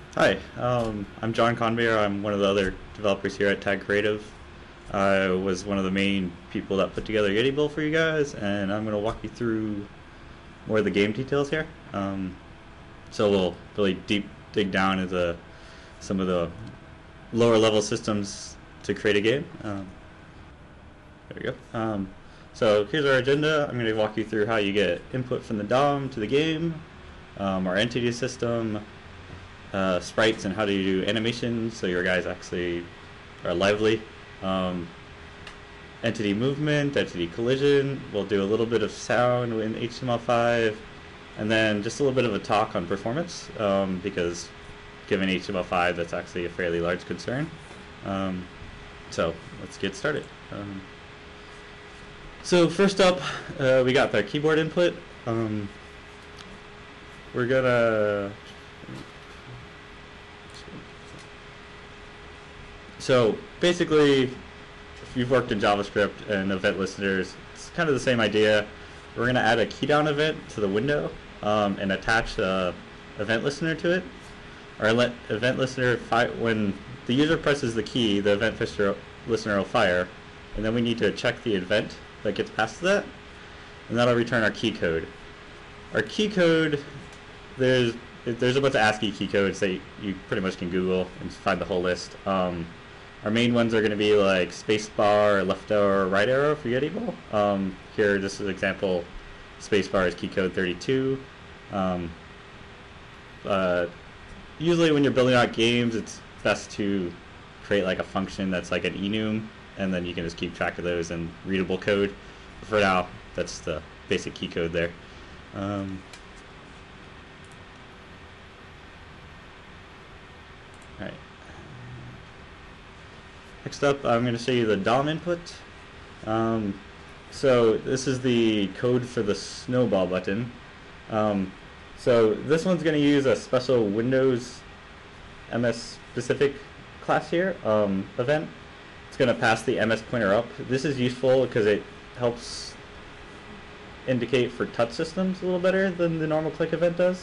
Hi, I'm John Conveyor. I'm one of the other developers here at Tag Creative. I was one of the main people that put together Yeti Build for you guys, and I'm going to walk you through more of the game details here. So we'll really deep dig down into some of the lower level systems to create a game. There we go. So here's our agenda. I'm going to walk you through how you get input from the DOM to the game, our entity system, sprites and how to do animations so your guys actually are lively. Entity movement, entity collision. We'll do a little bit of sound in HTML5, and then just a little bit of a talk on performance because given HTML5, that's actually a fairly large concern. So let's get started. So first up, we got the keyboard input. We're gonna So basically, if you've worked in JavaScript and event listeners, it's kind of the same idea. We're going to add a keydown event to the window and attach a event listener to it. Our event listener, when the user presses the key, the event listener will fire, and then we need to check the event that gets passed to that, and that'll return our key code. Our key code, there's a bunch of ASCII key codes that you pretty much can Google and find the whole list. Our main ones are going to be like spacebar, left arrow, right arrow for Yeti Build. Here, this is an example. Spacebar is key code 32. Usually when you're building out games, it's best to create like a function that's like an enum, and then you can just keep track of those in readable code. For now, that's the basic key code there. Alright. Next up, I'm going to show you the DOM input. So this is the code for the snowball button. So this one's going to use a special Windows MS specific class here, event. It's going to pass the MS pointer up. This is useful because it helps indicate for touch systems a little better than the normal click event does.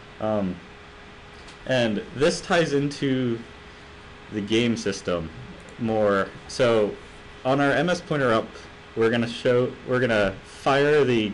And this ties into the game system more. So on our MS pointer up, we're gonna fire the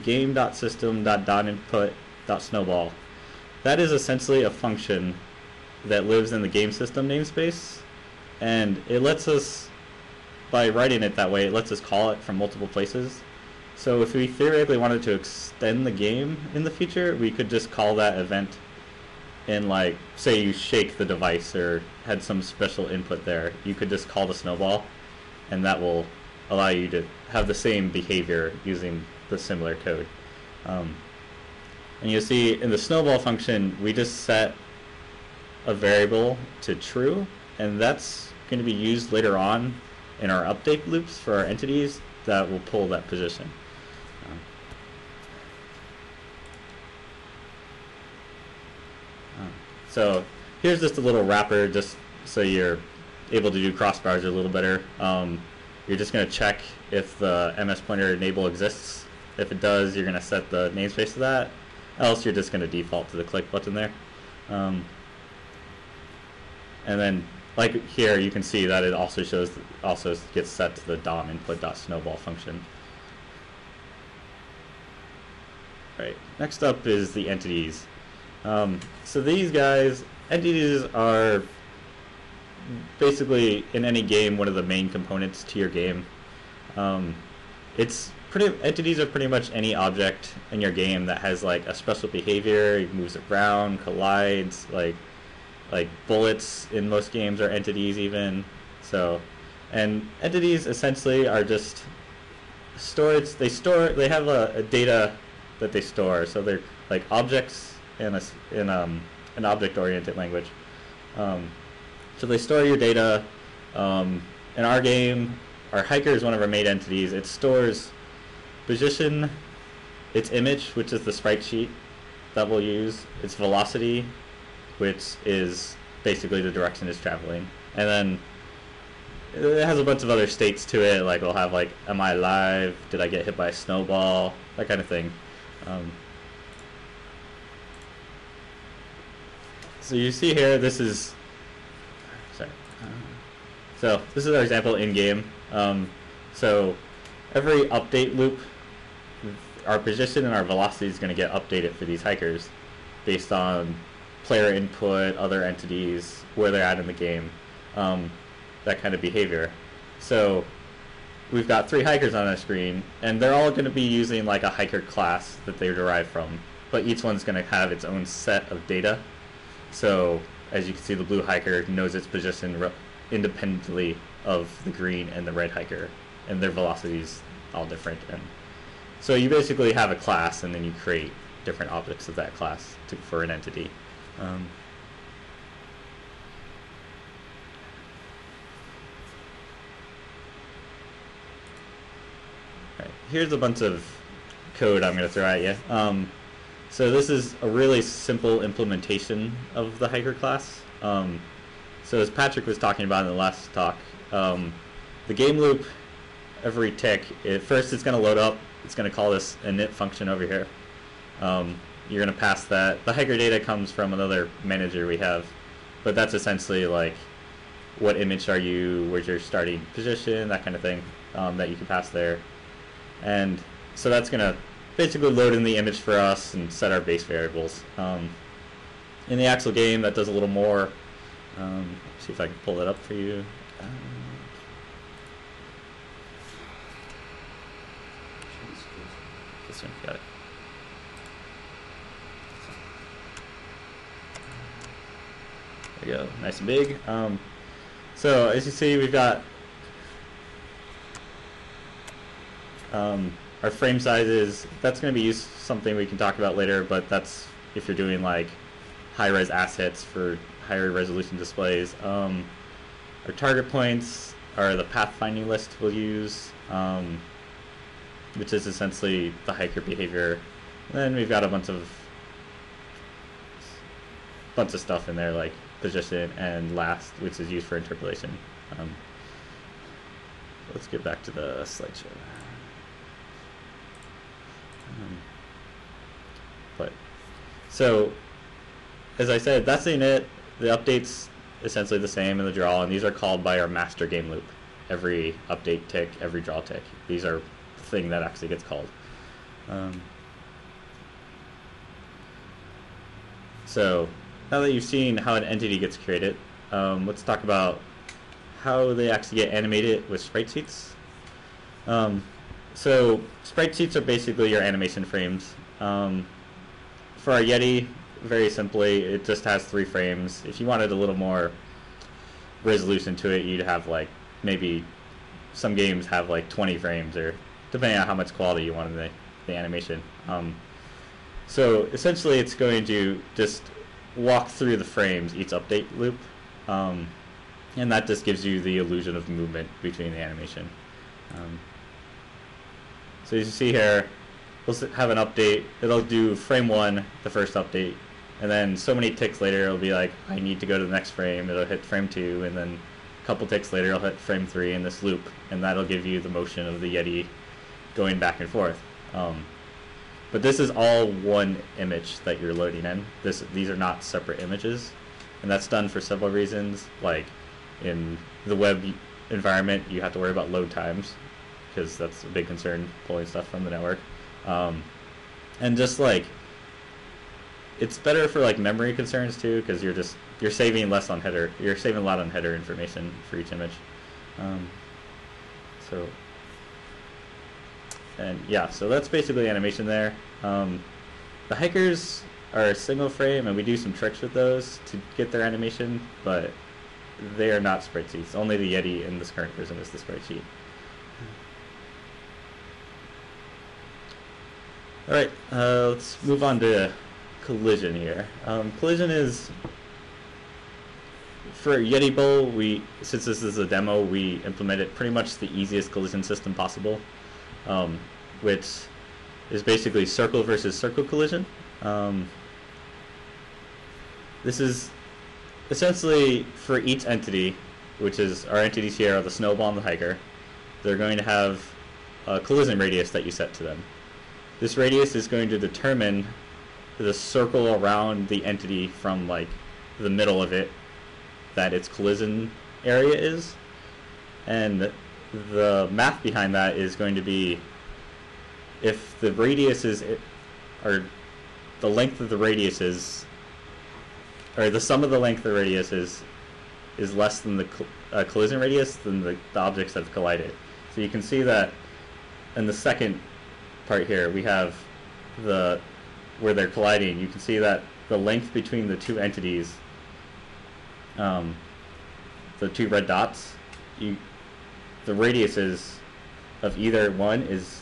game.system.input.snowball. That is essentially a function that lives in the game system namespace, and it lets us, by writing it that way, it lets us call it from multiple places. So if we theoretically wanted to extend the game in the future, we could just call that event in, like, say you shake the device or had some special input there, you could just call the snowball, and that will allow you to have the same behavior using the similar code. And you'll see in the snowball function, we just set a variable to true, and that's going to be used later on in our update loops for our entities that will pull that position. So here's just a little wrapper just so you're able to do crossbars a little better. You're just going to check if the MS pointer enable exists. If it does, you're going to set the namespace to that. Else you're just going to default to the click button there. And then like here you can see that it also gets set to the DOM input.snowball function. Right. Next up is the entities. So these guys, entities are basically in any game one of the main components to your game. Entities are pretty much any object in your game that has like a special behavior. It moves around, collides, like bullets in most games are entities even. So, and entities essentially are just storage. They have a data that they store. So they're like objects in an object-oriented language. So they store your data. In our game, our hiker is one of our main entities. It stores position, its image, which is the sprite sheet that we'll use, its velocity, which is basically the direction it's traveling, and then it has a bunch of other states to it, like we'll have like, am I alive, did I get hit by a snowball, that kind of thing. So you see here, this is, sorry. So this is our example in game. So every update loop, our position and our velocity is going to get updated for these hikers based on player input, other entities, where they're at in the game, that kind of behavior. So we've got 3 hikers on our screen, and they're all going to be using like a hiker class that they derive from, but each one's going to have its own set of data. So as you can see, the blue hiker knows its position independently of the green and the red hiker, and their velocities all different. And so you basically have a class, and then you create different objects of that class for an entity. Right. Here's a bunch of code I'm going to throw at you. So this is a really simple implementation of the hiker class. So as Patrick was talking about in the last talk, the game loop, every tick, first it's going to load up. It's going to call this init function over here. You're going to pass that. The hiker data comes from another manager we have, but that's essentially like what image are you, where's your starting position, that kind of thing, that you can pass there. And so that's going to basically load in the image for us and set our base variables. In the actual game, that does a little more. See if I can pull that up for you. This one, got it. There we go, nice and big. So as you see, we've got our frame sizes. That's going to be something we can talk about later, but that's if you're doing like high-res assets for higher resolution displays. Our target points are the pathfinding list we'll use, which is essentially the hiker behavior. And then we've got a bunch of stuff in there like position and last, which is used for interpolation. Let's get back to the slideshow. So as I said, that's the init. The update's essentially the same in the draw, and these are called by our master game loop. Every update tick, every draw tick. These are the thing that actually gets called. So now that you've seen how an entity gets created, let's talk about how they actually get animated with sprite sheets. So sprite sheets are basically your animation frames. For our Yeti, very simply, it just has 3 frames. If you wanted a little more resolution to it, you'd have like, maybe some games have like 20 frames, or depending on how much quality you want in the animation. So essentially it's going to just walk through the frames, each update loop, and that just gives you the illusion of movement between the animation. So as you see here, we'll have an update. It'll do frame 1, the first update, and then so many ticks later it'll be like, I need to go to the next frame. It'll hit frame 2, and then a couple ticks later it'll hit frame 3 in this loop, and that'll give you the motion of the Yeti going back and forth. But this is all one image that you're loading in. These are not separate images, and that's done for several reasons. Like in the web environment, you have to worry about load times, because that's a big concern, pulling stuff from the network. And just like, it's better for like memory concerns too, because you're saving less on header. You're saving a lot on header information for each image. So that's basically animation there. The hikers are a single frame, and we do some tricks with those to get their animation, but they are not sprite sheets. Only the Yeti in this current version is the sprite sheet. Alright, let's move on to collision here. Collision is, for Yeti Bowl, since this is a demo, we implemented pretty much the easiest collision system possible, which is basically circle versus circle collision. This is essentially for each entity, which is our entities here are the snowball and the hiker. They're going to have a collision radius that you set to them. This radius is going to determine the circle around the entity from like the middle of it that its collision area is, and the math behind that is going to be if the radius is, or the length of the radius is, or the sum of the length of the radius is less than the collision radius, then the objects have collided. So you can see that in the second part here, we have where they're colliding. You can see that the length between the two entities, the two red dots, the radiuses of either one is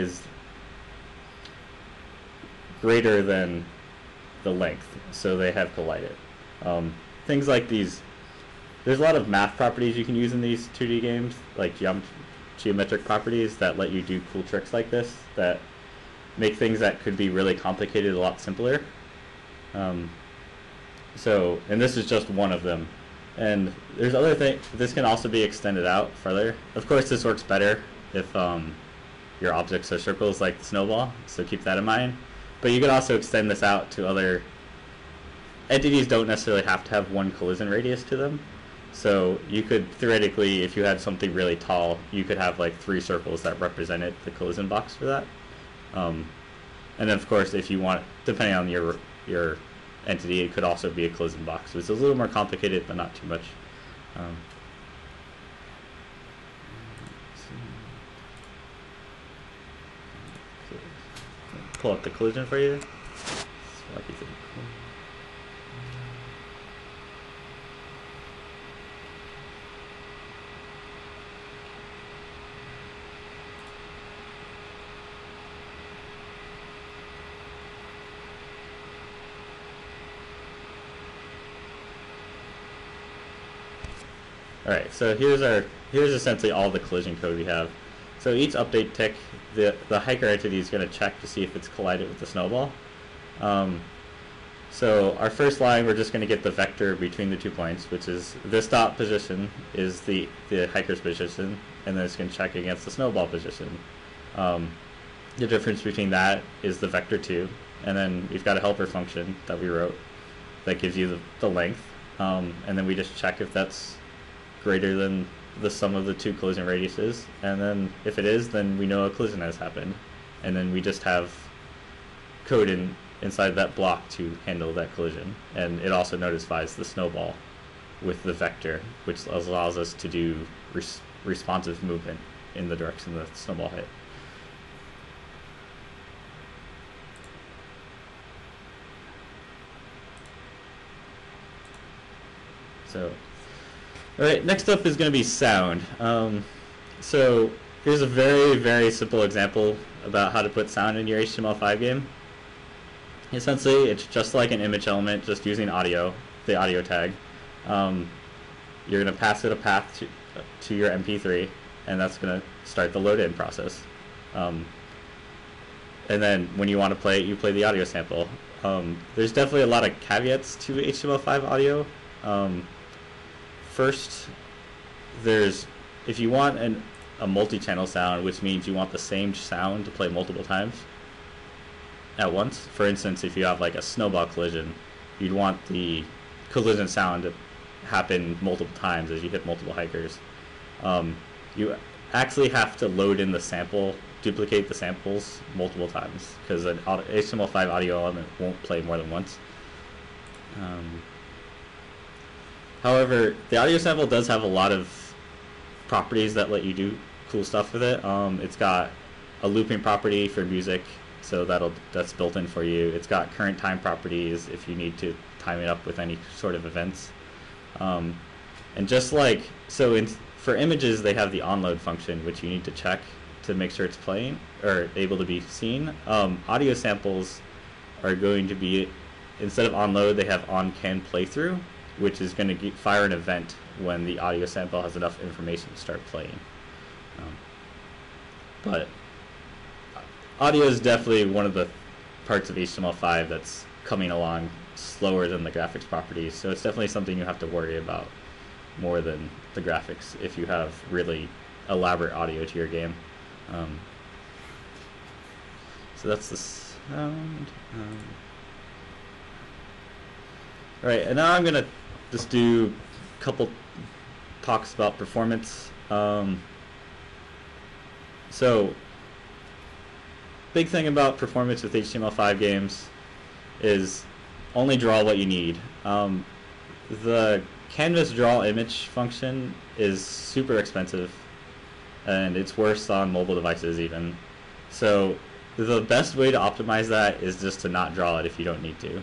greater than the length, so they have collided. Things like these, there's a lot of math properties you can use in these 2D games, like geometric properties that let you do cool tricks like this, that make things that could be really complicated a lot simpler. And this is just one of them. And there's other things. This can also be extended out further. Of course, this works better if your objects are circles like the snowball, so keep that in mind. But you could also extend this out to other entities. Don't necessarily have to have one collision radius to them. So you could theoretically, if you had something really tall, you could have like 3 circles that represented the collision box for that. And then of course, if you want, depending on your entity, it could also be a collision box. So it's a little more complicated, but not too much. Pull up the collision for you. Alright, so here's essentially all the collision code we have. So each update tick, the hiker entity is going to check to see if it's collided with the snowball. So our first line, we're just going to get the vector between the 2 points, which is this dot position is the hiker's position, and then it's going to check against the snowball position. The difference between that is the vector 2, and then we've got a helper function that we wrote that gives you the length, and then we just check if that's greater than the sum of the 2 collision radiuses, and then if it is, then we know a collision has happened, and then we just have code inside that block to handle that collision. And it also notifies the snowball with the vector, which allows us to do responsive movement in the direction the snowball hit. So alright, next up is going to be sound. So here's a very, very simple example about how to put sound in your HTML5 game. Essentially, it's just like an image element, just using audio, the audio tag. You're going to pass it a path to your MP3, and that's going to start the load-in process. And then when you want to play it, you play the audio sample. There's definitely a lot of caveats to HTML5 audio. First, if you want a multi-channel sound, which means you want the same sound to play multiple times at once. For instance, if you have like a snowball collision, you'd want the collision sound to happen multiple times as you hit multiple hikers. You actually have to load in the sample, duplicate the samples multiple times, because an HTML5 audio element won't play more than once. However, the audio sample does have a lot of properties that let you do cool stuff with it. It's got a looping property for music, so that's built in for you. It's got current time properties if you need to time it up with any sort of events. And just like, for images, they have the onload function, which you need to check to make sure it's playing or able to be seen. Audio samples are going to be, instead of onload, they have on can playthrough, which is going to fire an event when the audio sample has enough information to start playing. But audio is definitely one of the parts of HTML5 that's coming along slower than the graphics properties, so it's definitely something you have to worry about more than the graphics if you have really elaborate audio to your game. So that's the sound. Right, and now I'm gonna just do a couple talks about performance. So, big thing about performance with HTML5 games is only draw what you need. The canvas draw image function is super expensive, and it's worse on mobile devices even. So the best way to optimize that is just to not draw it if you don't need to.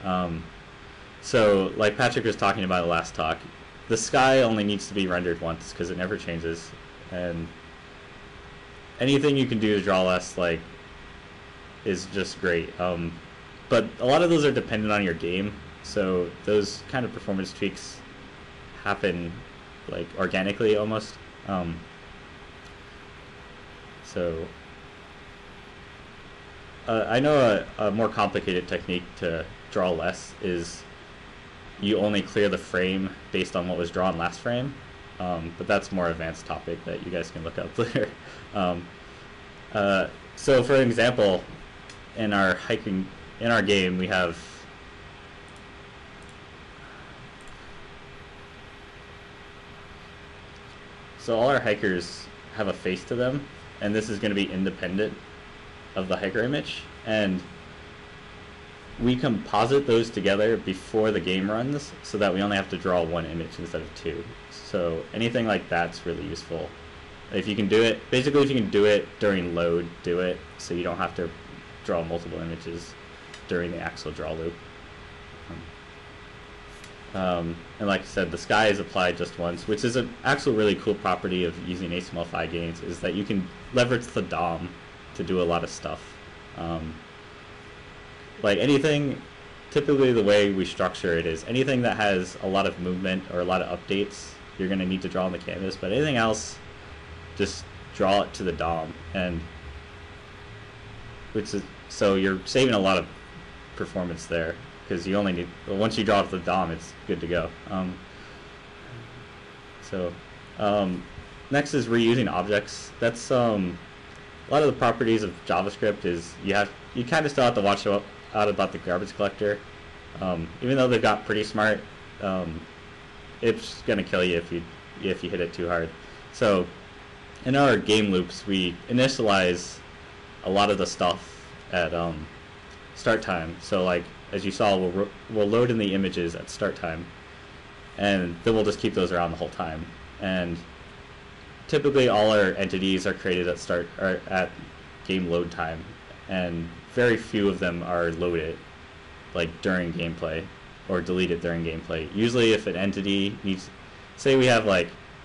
So like Patrick was talking about the last talk, the sky only needs to be rendered once because it never changes, and anything you can do to draw less is just great. But a lot of those are dependent on your game, so those kind of performance tweaks happen organically almost. So I know a more complicated technique to draw less is you only clear the frame based on what was drawn last frame, but that's a more advanced topic that you guys can look up later. So for example, in our game we have all our hikers have a face to them, and this is going to be independent of the hiker image, and we composite those together before the game runs so that we only have to draw one image instead of two. So anything like that's really useful. If you can do it, basically if you can do it during load, do it, so you don't have to draw multiple images during the actual draw loop. And like I said, the sky is applied just once, which is an actual really cool property of using HTML5 games, is that you can leverage the DOM to do a lot of stuff. Like anything, typically the way we structure it is anything that has a lot of movement or a lot of updates, you're going to need to draw on the canvas, but anything else, just draw it to the DOM, and so you're saving a lot of performance there, because you only need, once you draw it to the DOM, it's good to go. Next is reusing objects. That's a lot of the properties of JavaScript is you kind of still have to watch out about the garbage collector. Even though they've got pretty smart, it's gonna kill you if you hit it too hard. So in our game loops, we initialize a lot of the stuff at start time. So like as you saw, we'll load in the images at start time, and then we'll just keep those around the whole time. And typically all our entities are created at game load time, and very few of them are loaded during gameplay or deleted during gameplay. Usually if an entity needs, say we have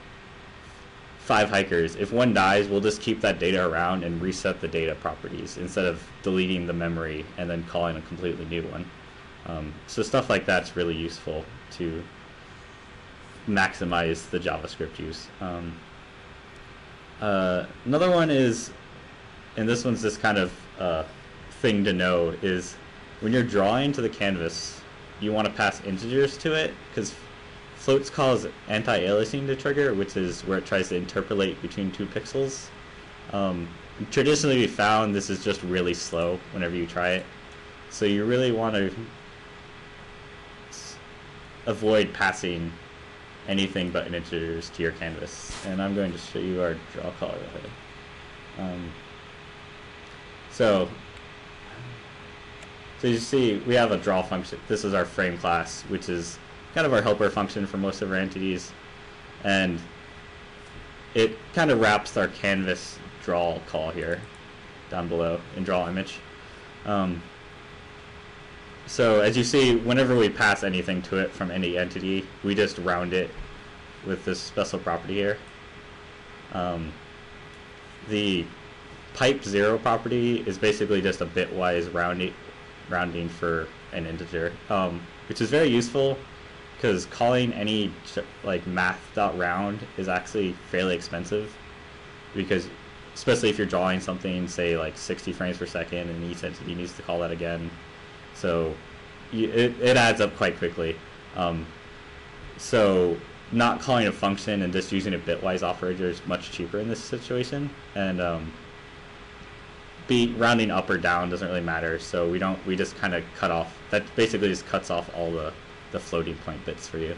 5 hikers, if one dies, we'll just keep that data around and reset the data properties instead of deleting the memory and then calling a completely new one. So stuff like that's really useful to maximize the JavaScript use. Another one is, and this one's just kind of thing to know, is when you're drawing to the canvas, you want to pass integers to it, because floats cause anti-aliasing to trigger, which is where it tries to interpolate between 2 pixels. Traditionally we found this is just really slow whenever you try it, so you really want to avoid passing anything but integers to your canvas. And I'm going to show you our draw color. So you see we have a draw function. This is our frame class, which is kind of our helper function for most of our entities, and it kind of wraps our canvas draw call here down below in draw image. So as you see, whenever we pass anything to it from any entity, we just round it with this special property here. The type 0 property is basically just a bitwise rounding for an integer, which is very useful because calling any math.round is actually fairly expensive, because especially if you're drawing something, say 60 frames per second, and each entity needs to call that again. So it adds up quite quickly. So not calling a function and just using a bitwise operator is much cheaper in this situation, and rounding up or down doesn't really matter. So we just kind of cut off. That basically just cuts off all the the floating point bits for you.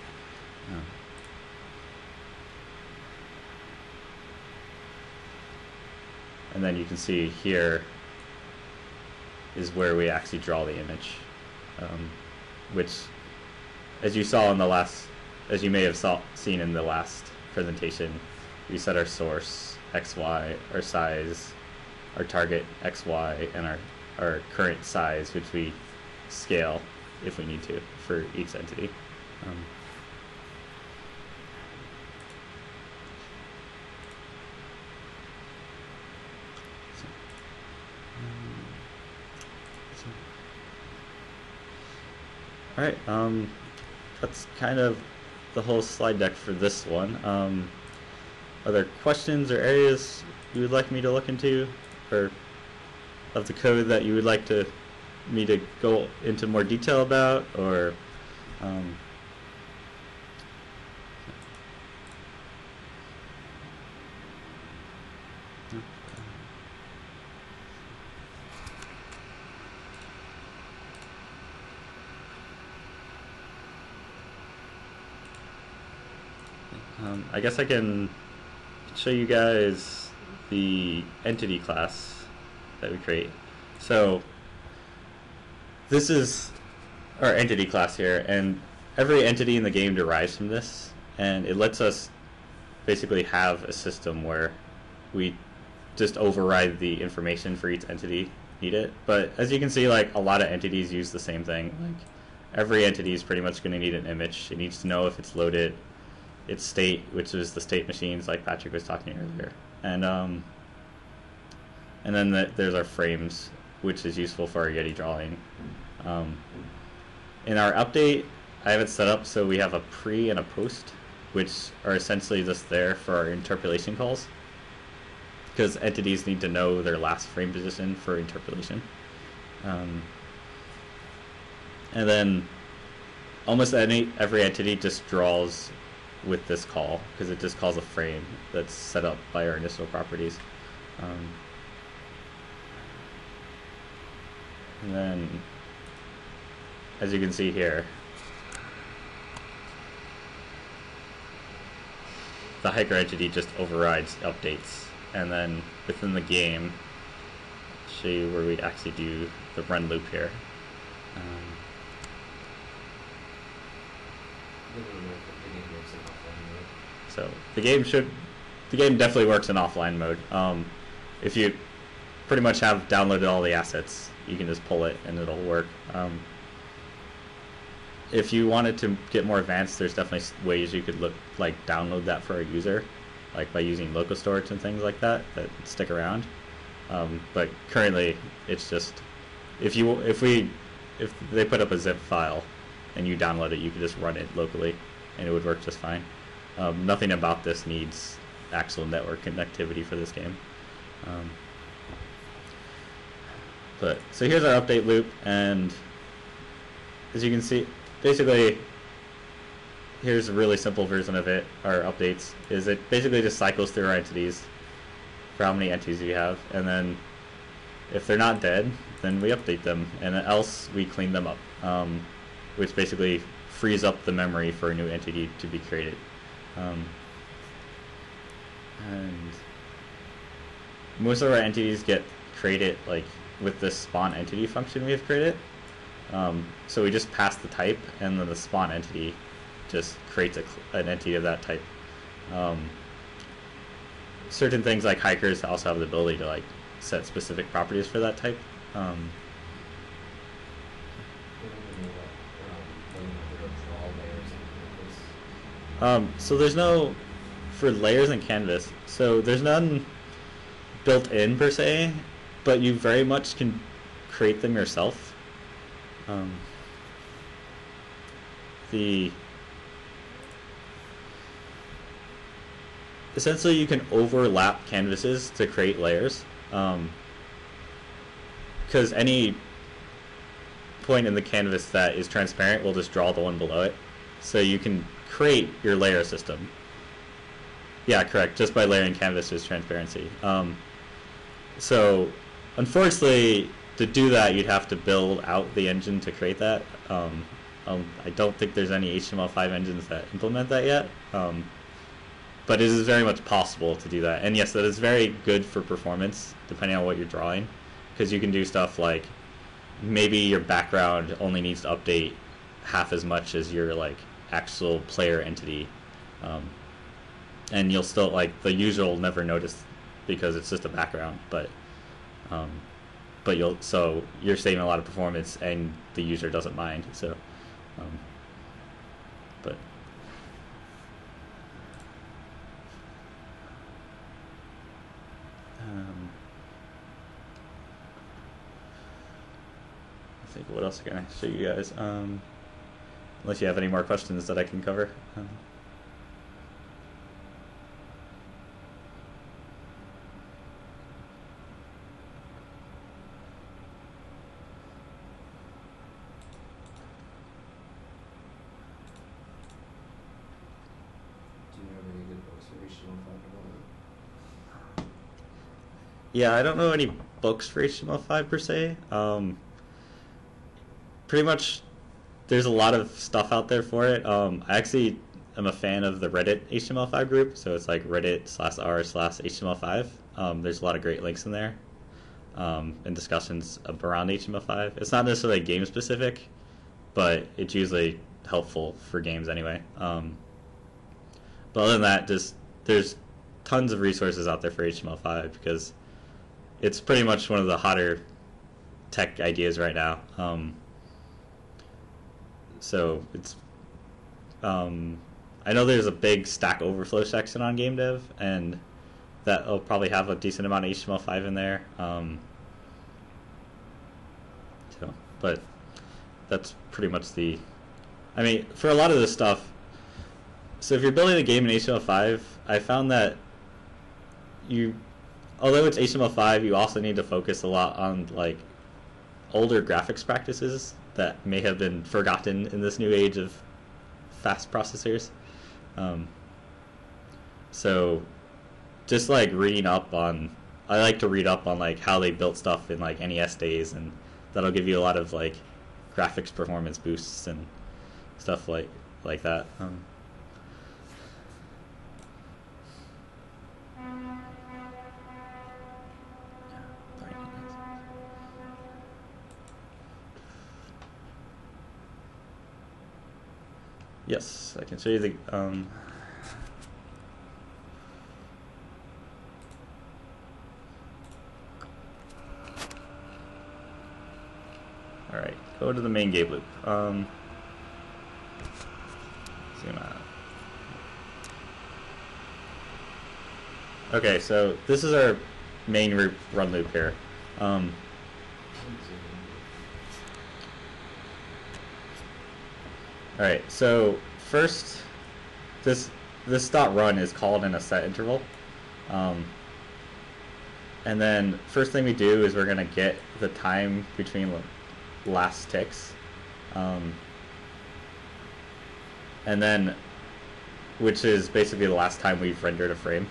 And then you can see here is where we actually draw the image, which, as you saw in the last, as you may have seen in the last presentation, we set our source XY, our size, our target XY, and our current size, which we scale if we need to for each entity. All right, that's kind of the whole slide deck for this one. Are there questions or areas you would like me to look into, or of the code that you would like me to go into more detail about, or I guess I can show you guys the entity class that we create. So this is our entity class here, and every entity in the game derives from this, and it lets us basically have a system where we just override the information for each entity needed. But as you can see, like, a lot of entities use the same thing. Like, every entity is pretty much going to need an image. It needs to know if it's loaded, its state, which is the state machines like Patrick was talking earlier, and then there's our frames, which is useful for our Yeti drawing. In our update, I have it set up so we have a pre and a post, which are essentially just there for our interpolation calls, because entities need to know their last frame position for interpolation. And then almost every entity just draws with this call, because it just calls a frame that's set up by our initial properties. And then, as you can see here, the hiker entity just overrides updates, and then within the game, I'll show you where we actually do the run loop here. So the game definitely works in offline mode. If you pretty much have downloaded all the assets, you can just pull it and it'll work. If you wanted to get more advanced, there's definitely ways you could download that for a user, like by using local storage and things like that stick around. But currently, it's just if they put up a zip file and you download it, you can just run it locally, and it would work just fine. Nothing about this needs actual network connectivity for this game. So here's our update loop, and as you can see, basically, here's a really simple version of it. Our updates is it basically just cycles through our entities for how many entities you have, and then if they're not dead, then we update them, and else we clean them up, which basically frees up the memory for a new entity to be created. And most of our entities get created with this spawn entity function we have created. So we just pass the type, and then the spawn entity just creates an entity of that type. Certain things like hikers also have the ability to set specific properties for that type. So there's no, for layers in Canvas, so there's none built in per se, but you very much can create them yourself. Essentially you can overlap canvases to create layers, because any point in the canvas that is transparent will just draw the one below it, so you can create your layer system. Yeah, correct, just by layering canvases transparency. So unfortunately, to do that, you'd have to build out the engine to create that. I don't think there's any HTML5 engines that implement that yet, but it is very much possible to do that. And yes, that is very good for performance, depending on what you're drawing, because you can do stuff like maybe your background only needs to update half as much as your like actual player entity, and you'll still like the user will never notice because it's just a background, but you're saving a lot of performance and the user doesn't mind. So, but I think what else can I show you guys? Unless you have any more questions that I can cover. Yeah, I don't know any books for HTML5 per se. Pretty much, there's a lot of stuff out there for it. I actually am a fan of the Reddit HTML5 group, so it's like reddit.r/HTML5. There's a lot of great links in there and discussions around HTML5. It's not necessarily game specific, but it's usually helpful for games anyway. But other than that, there's tons of resources out there for HTML5 because it's pretty much one of the hotter tech ideas right now. So it's I know there's a big Stack Overflow section on game dev, and that'll probably have a decent amount of HTML5 in there. But that's pretty much I mean, for a lot of this stuff, so if you're building a game in HTML5, I found that although it's HTML5, you also need to focus a lot on like older graphics practices that may have been forgotten in this new age of fast processors. So just like reading up on, I like to read up on like how they built stuff in like NES days, and that'll give you a lot of like graphics performance boosts and stuff like that. Yes, I can show you the all right, go to the main game loop. Zoom out. Okay, so this is our main run loop here. Alright, so first, this dot run is called in a set interval. And then first thing we do is we're going to get the time between last ticks. And then, which is basically the last time we've rendered a frame.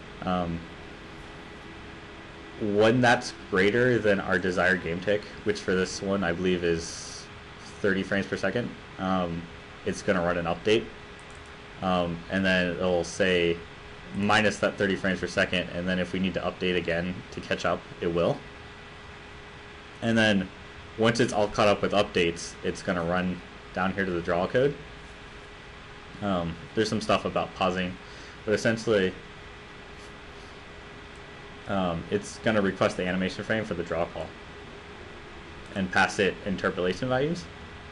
When that's greater than our desired game tick, which for this one I believe is 30 frames per second, it's going to run an update, and then it'll say minus that 30 frames per second, and then if we need to update again to catch up, it will. And then once it's all caught up with updates, it's going to run down here to the draw code. There's some stuff about pausing, but essentially it's going to request the animation frame for the draw call and pass it interpolation values.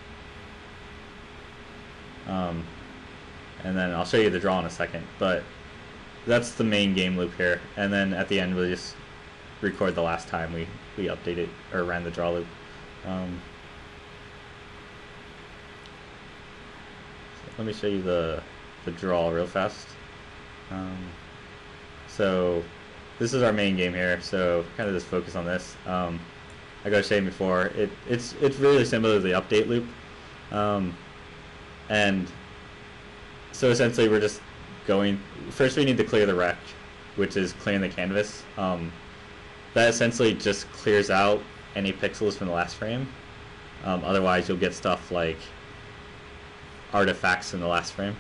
And then I'll show you the draw in a second, but that's the main game loop here. And then at the end, we'll just record the last time we updated or ran the draw loop. So let me show you the draw real fast. So this is our main game here. So kind of just focus on this. I got saying before, it's really similar to the update loop. And so essentially we're just going, first we need to clear the rect, which is clearing the canvas. That essentially just clears out any pixels from the last frame. Otherwise you'll get stuff like artifacts in the last frame.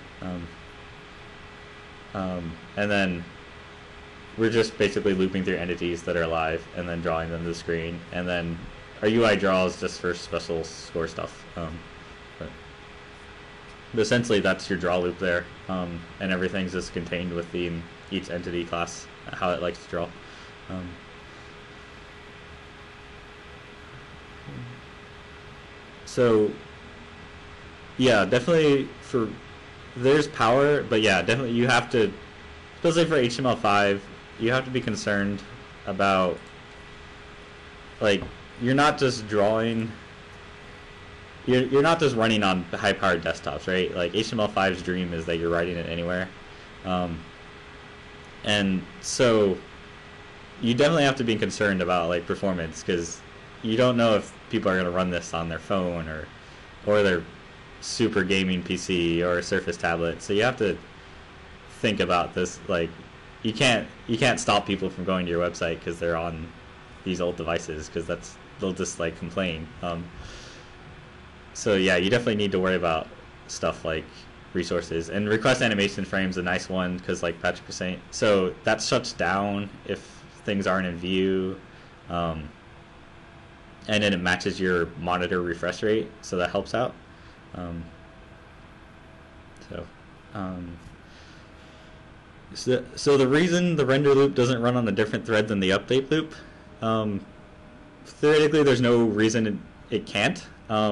And then we're just basically looping through entities that are alive and then drawing them to the screen. And then our UI draws just for special score stuff. But essentially, that's your draw loop there, and everything's just contained within each entity class, how it likes to draw. So, yeah, definitely there's power, but yeah, definitely you have to, especially for HTML5, you have to be concerned about, like, you're not just drawing. You're not just running on high-powered desktops, right? Like HTML5's dream is that you're writing it anywhere, and so you definitely have to be concerned about like performance, because you don't know if people are going to run this on their phone or their super gaming PC or a Surface tablet. So you have to think about this. Like you can't stop people from going to your website because they're on these old devices, because they'll just like complain. So yeah, you definitely need to worry about stuff like resources. And request animation frame's a nice one, because like Patrick was saying, so that shuts down if things aren't in view, and then it matches your monitor refresh rate, so that helps out. So the reason the render loop doesn't run on a different thread than the update loop, theoretically there's no reason it can't.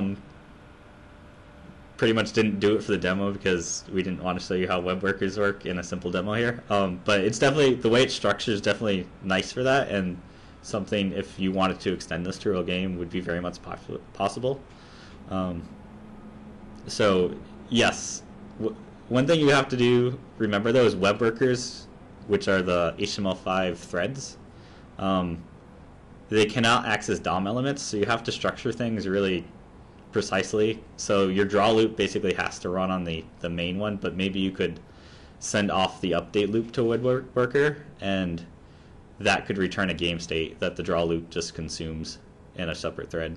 Pretty much didn't do it for the demo because we didn't want to show you how web workers work in a simple demo here. But it's definitely, the way it's structured is definitely nice for that, and something, if you wanted to extend this to a real game, would be very much possible. So yes, one thing you have to do, remember those web workers, which are the HTML5 threads, they cannot access DOM elements, so you have to structure things really precisely. So your draw loop basically has to run on the main one, but maybe you could send off the update loop to a web worker, and that could return a game state that the draw loop just consumes in a separate thread.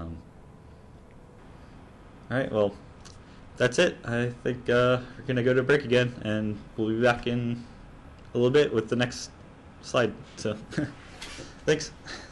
Alright, well, that's it. I think we're going to go to break again, and we'll be back in a little bit with the next slide. So, thanks.